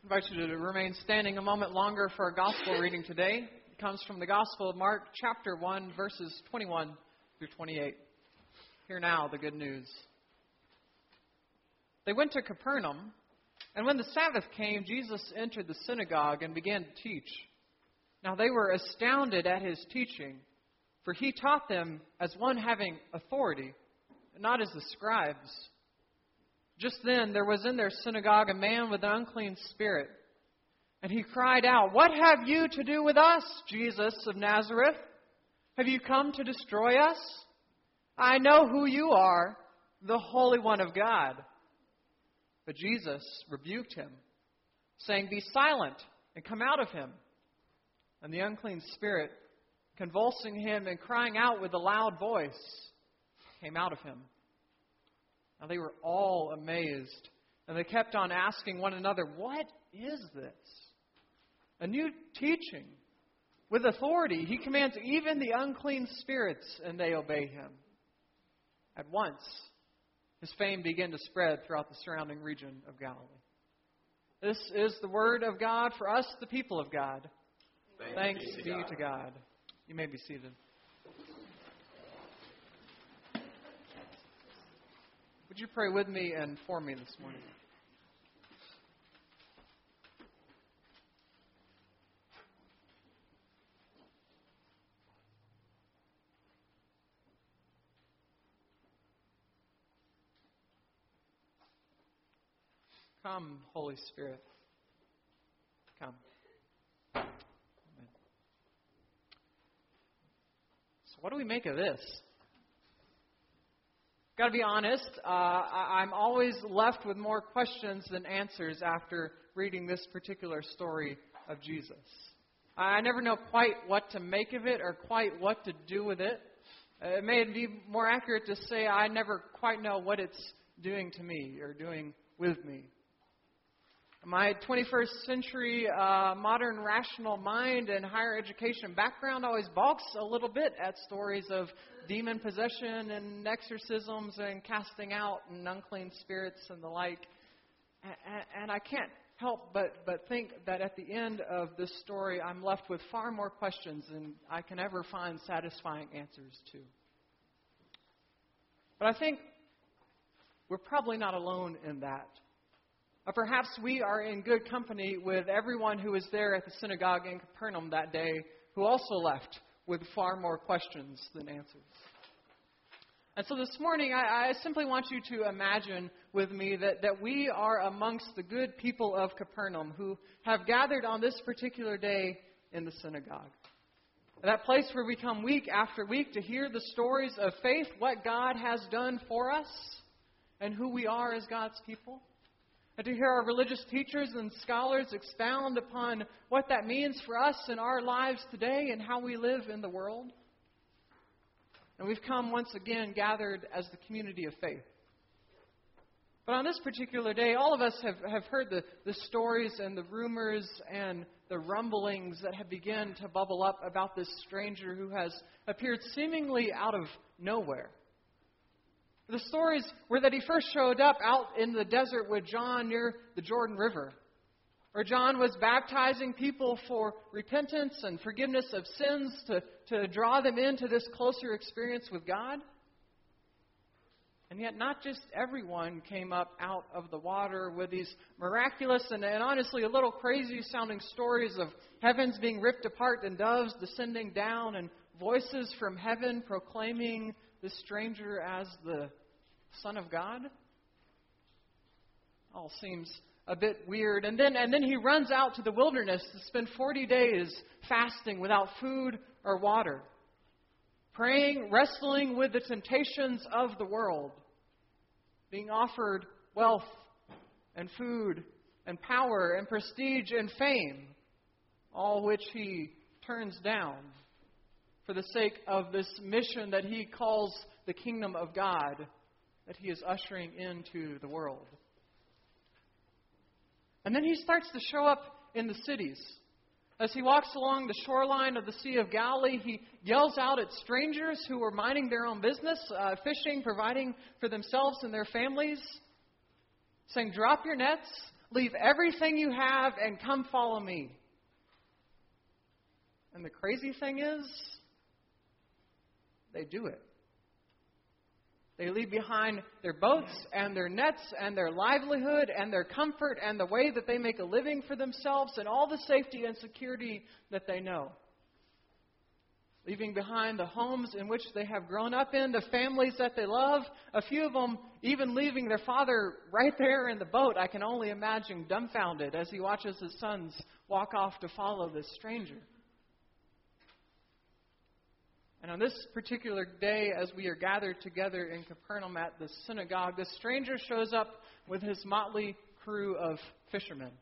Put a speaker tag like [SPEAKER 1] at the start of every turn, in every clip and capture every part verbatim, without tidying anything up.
[SPEAKER 1] I invite you to remain standing a moment longer for our gospel reading today. It comes from the Gospel of Mark, chapter one, verses twenty-one through twenty-eight. Hear now the good news. They went to Capernaum, and when the Sabbath came, Jesus entered the synagogue and began to teach. Now they were astounded at his teaching, for he taught them as one having authority, not as the scribes. Just then there was in their synagogue a man with an unclean spirit, and he cried out, "What have you to do with us, Jesus of Nazareth? Have you come to destroy us? I know who you are, the Holy One of God." But Jesus rebuked him, saying, "Be silent and come out of him." And the unclean spirit, convulsing him and crying out with a loud voice, came out of him. Now they were all amazed, and they kept on asking one another, "What is this? A new teaching with authority. He commands even the unclean spirits, and they obey him." At once, his fame began to spread throughout the surrounding region of Galilee. This is the word of God for us, the people of God.
[SPEAKER 2] Thanks,
[SPEAKER 1] Thanks
[SPEAKER 2] be,
[SPEAKER 1] be
[SPEAKER 2] to, God.
[SPEAKER 1] to God. You may be seated. Would you pray with me and for me this morning? Come, Holy Spirit. Come. Amen. So what do we make of this? Got to be honest, uh, I- I'm always left with more questions than answers after reading this particular story of Jesus. I never know quite what to make of it or quite what to do with it. Uh, it may be more accurate to say I never quite know what it's doing to me or doing with me. My twenty-first century uh, modern rational mind and higher education background always balks a little bit at stories of demon possession and exorcisms and casting out and unclean spirits and the like. And, and I can't help but, but think that at the end of this story, I'm left with far more questions than I can ever find satisfying answers to. But I think we're probably not alone in that. Or perhaps we are in good company with everyone who was there at the synagogue in Capernaum that day, who also left with far more questions than answers. And so this morning, I, I simply want you to imagine with me that, that we are amongst the good people of Capernaum who have gathered on this particular day in the synagogue. That place where we come week after week to hear the stories of faith, what God has done for us, and who we are as God's people. And to hear our religious teachers and scholars expound upon what that means for us in our lives today and how we live in the world. And we've come once again gathered as the community of faith. But on this particular day, all of us have, have heard the, the stories and the rumors and the rumblings that have begun to bubble up about this stranger who has appeared seemingly out of nowhere. The stories were that he first showed up out in the desert with John near the Jordan River, where John was baptizing people for repentance and forgiveness of sins to, to draw them into this closer experience with God. And yet not just everyone came up out of the water with these miraculous and, and honestly a little crazy sounding stories of heavens being ripped apart and doves descending down and voices from heaven proclaiming the stranger as the Son of God. All seems a bit weird. And then and then he runs out to the wilderness to spend forty days fasting without food or water, praying, wrestling with the temptations of the world, being offered wealth and food and power and prestige and fame, all which he turns down for the sake of this mission that he calls the kingdom of God that he is ushering into the world. And then he starts to show up in the cities. As he walks along the shoreline of the Sea of Galilee, he yells out at strangers who were minding their own business, uh, fishing, providing for themselves and their families, saying, "Drop your nets, Leave everything you have and come follow me. And the crazy thing is, they do it. They leave behind their boats and their nets and their livelihood and their comfort and the way that they make a living for themselves and all the safety and security that they know. Leaving behind the homes in which they have grown up in, the families that they love, a few of them even leaving their father right there in the boat. I can only imagine dumbfounded as he watches his sons walk off to follow this stranger. And on this particular day, as we are gathered together in Capernaum at the synagogue, the stranger shows up with his motley crew of fishermen.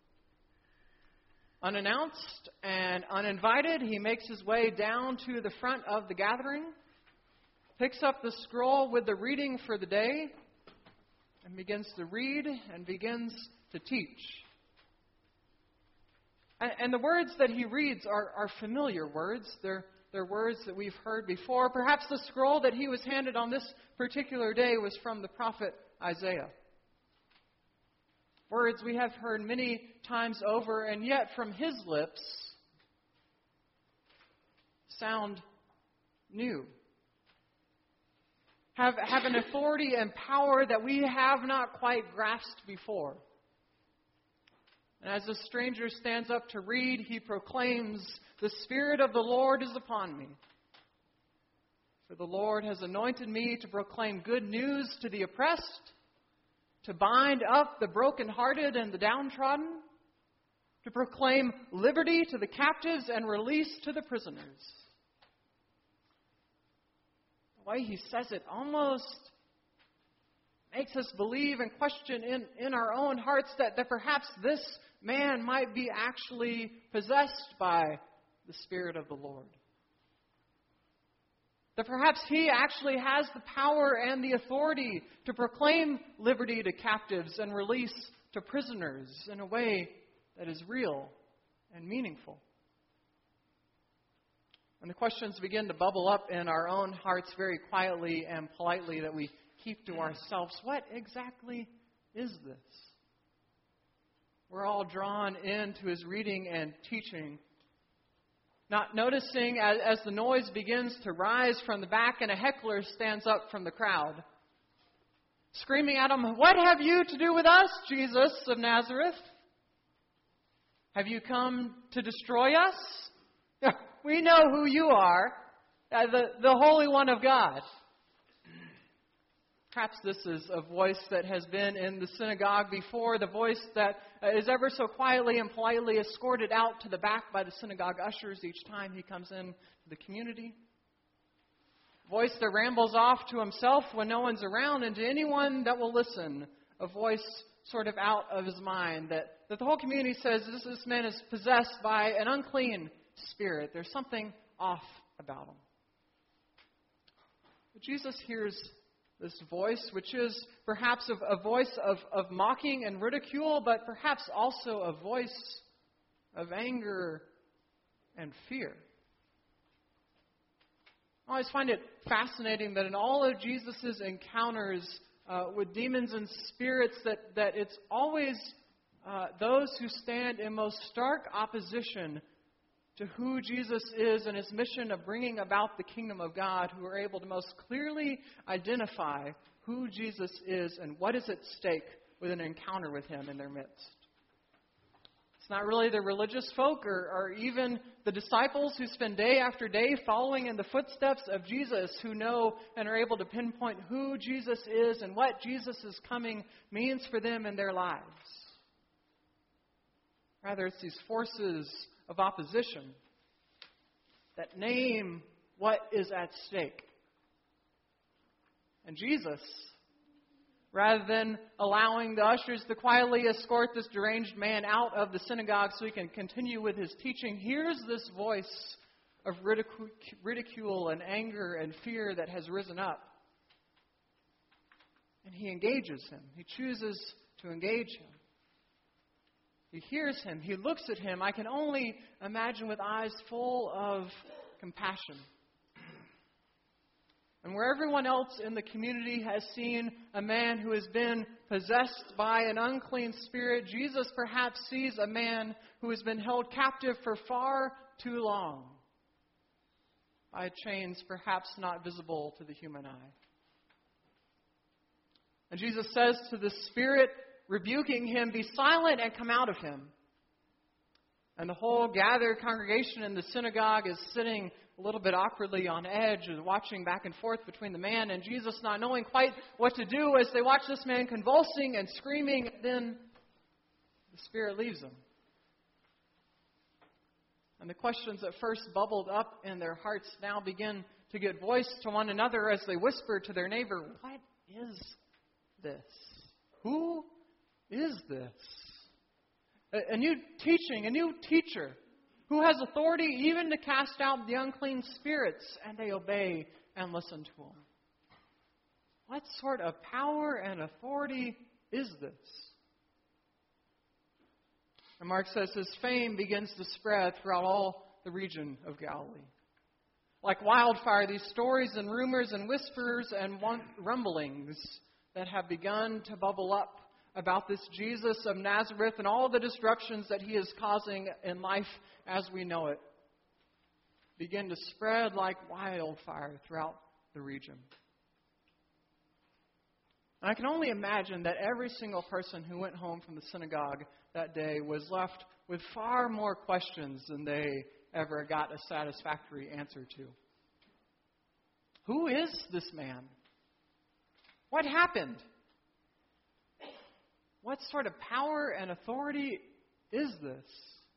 [SPEAKER 1] Unannounced and uninvited, he makes his way down to the front of the gathering, picks up the scroll with the reading for the day, and begins to read and begins to teach. And, and the words that he reads are, are familiar words. They're, they're words that we've heard before. Perhaps the scroll that he was handed on this particular day was from the prophet Isaiah. Words we have heard many times over, and yet from his lips sound new. Have, have an authority and power that we have not quite grasped before. And as the stranger stands up to read, he proclaims, "The Spirit of the Lord is upon me. For the Lord has anointed me to proclaim good news to the oppressed, to bind up the brokenhearted and the downtrodden, to proclaim liberty to the captives and release to the prisoners." The way he says it almost makes us believe and question in, in our own hearts that, that perhaps this man might be actually possessed by the Spirit of the Lord. That perhaps he actually has the power and the authority to proclaim liberty to captives and release to prisoners in a way that is real and meaningful. And the questions begin to bubble up in our own hearts very quietly and politely that we keep to ourselves. What exactly is this? We're all drawn into his reading and teaching, not noticing as, as the noise begins to rise from the back and a heckler stands up from the crowd, screaming at him, "What have you to do with us, Jesus of Nazareth? Have you come to destroy us? We know who you are, uh, the, the Holy One of God." Perhaps this is a voice that has been in the synagogue before, the voice that is ever so quietly and politely escorted out to the back by the synagogue ushers each time he comes in to the community. A voice that rambles off to himself when no one's around, and to anyone that will listen, a voice sort of out of his mind that, that the whole community says this, this man is possessed by an unclean spirit. There's something off about him. But Jesus hears this voice, which is perhaps a, a voice of, of mocking and ridicule, but perhaps also a voice of anger and fear. I always find it fascinating that in all of Jesus' encounters uh, with demons and spirits, that, that it's always uh, those who stand in most stark opposition to who Jesus is and his mission of bringing about the kingdom of God, who are able to most clearly identify who Jesus is and what is at stake with an encounter with him in their midst. It's not really the religious folk or, or even the disciples who spend day after day following in the footsteps of Jesus, who know and are able to pinpoint who Jesus is and what Jesus' coming means for them in their lives. Rather, it's these forces of opposition that name what is at stake. And Jesus, rather than allowing the ushers to quietly escort this deranged man out of the synagogue so he can continue with his teaching, hears this voice of ridicu- ridicule and anger and fear that has risen up. And he engages him. He chooses to engage him. He hears him. He looks at him. I can only imagine with eyes full of compassion. And where everyone else in the community has seen a man who has been possessed by an unclean spirit, Jesus perhaps sees a man who has been held captive for far too long by chains perhaps not visible to the human eye. And Jesus says to the spirit, rebuking him, "Be silent and come out of him." And the whole gathered congregation in the synagogue is sitting a little bit awkwardly on edge and watching back and forth between the man and Jesus, not knowing quite what to do as they watch this man convulsing and screaming. Then the spirit leaves him. And the questions that first bubbled up in their hearts now begin to get voiced to one another as they whisper to their neighbor, "What is this? Who is this? A, a new teaching, a new teacher who has authority even to cast out the unclean spirits," and they obey and listen to him. What sort of power and authority is this? And Mark says his fame begins to spread throughout all the region of Galilee. Like wildfire, these stories and rumors and whispers and rumblings that have begun to bubble up about this Jesus of Nazareth and all the disruptions that he is causing in life as we know it begin to spread like wildfire throughout the region. And I can only imagine that every single person who went home from the synagogue that day was left with far more questions than they ever got a satisfactory answer to. Who is this man? What happened? What sort of power and authority is this?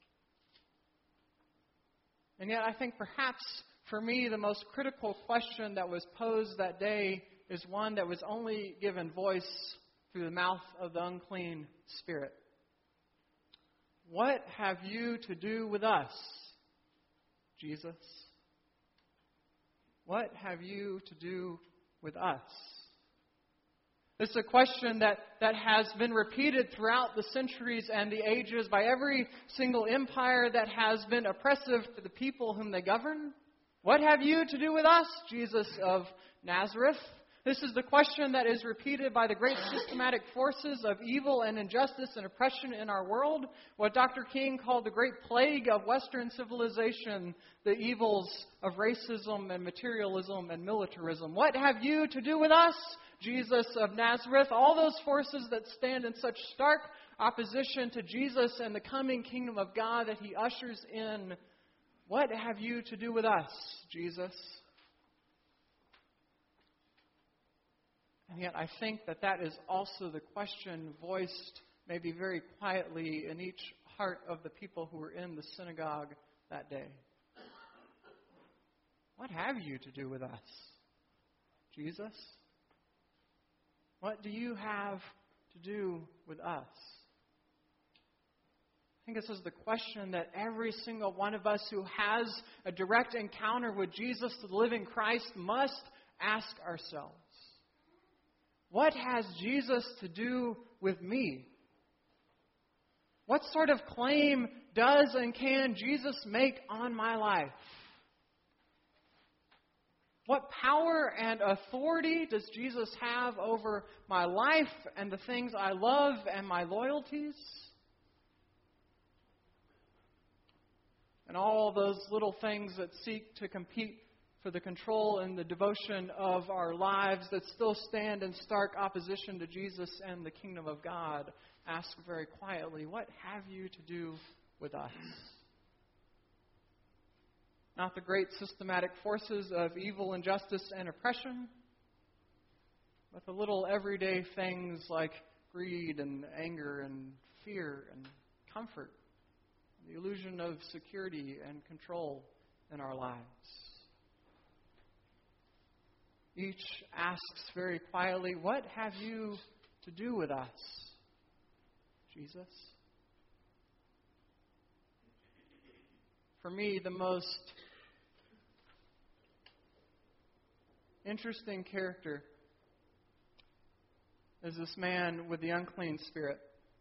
[SPEAKER 1] And yet I think perhaps for me the most critical question that was posed that day is one that was only given voice through the mouth of the unclean spirit. What have you to do with us, Jesus? What have you to do with us? This is a question that, that has been repeated throughout the centuries and the ages by every single empire that has been oppressive to the people whom they govern. What have you to do with us, Jesus of Nazareth? This is the question that is repeated by the great systematic forces of evil and injustice and oppression in our world, what Doctor King called the great plague of Western civilization, the evils of racism and materialism and militarism. What have you to do with us, Jesus of Nazareth? All those forces that stand in such stark opposition to Jesus and the coming kingdom of God that he ushers in. What have you to do with us, Jesus? And yet I think that that is also the question voiced maybe very quietly in each heart of the people who were in the synagogue that day. What have you to do with us, Jesus? What do you have to do with us? I think this is the question that every single one of us who has a direct encounter with Jesus, the living Christ, must ask ourselves. What has Jesus to do with me? What sort of claim does and can Jesus make on my life? What power and authority does Jesus have over my life and the things I love and my loyalties? And all those little things that seek to compete for the control and the devotion of our lives that still stand in stark opposition to Jesus and the kingdom of God, ask very quietly, what have you to do with us? Not the great systematic forces of evil, injustice, and oppression, but the little everyday things like greed and anger and fear and comfort, the illusion of security and control in our lives. Each asks very quietly, what have you to do with us, Jesus? For me, the most interesting character is this man with the unclean spirit,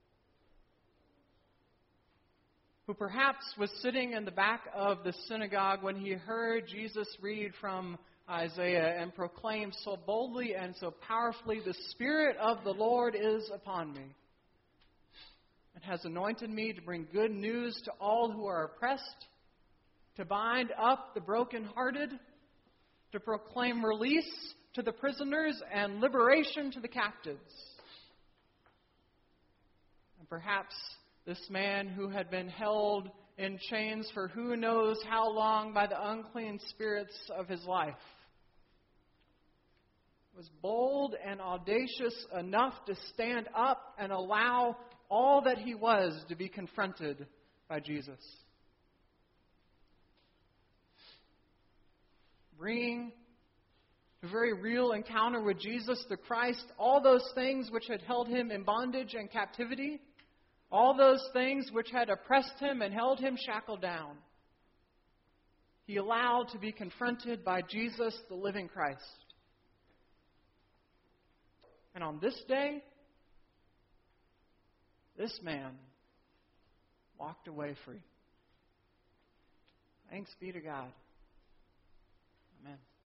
[SPEAKER 1] who perhaps was sitting in the back of the synagogue when he heard Jesus read from Isaiah and proclaim so boldly and so powerfully, "The Spirit of the Lord is upon me, and has anointed me to bring good news to all who are oppressed, to bind up the brokenhearted, to proclaim release to the prisoners and liberation to the captives." And perhaps this man who had been held in chains for who knows how long by the unclean spirits of his life was bold and audacious enough to stand up and allow all that he was to be confronted by Jesus. Bringing a very real encounter with Jesus the Christ, all those things which had held him in bondage and captivity, all those things which had oppressed him and held him shackled down, he allowed to be confronted by Jesus, the living Christ. And on this day, this man walked away free. Thanks be to God. Amen.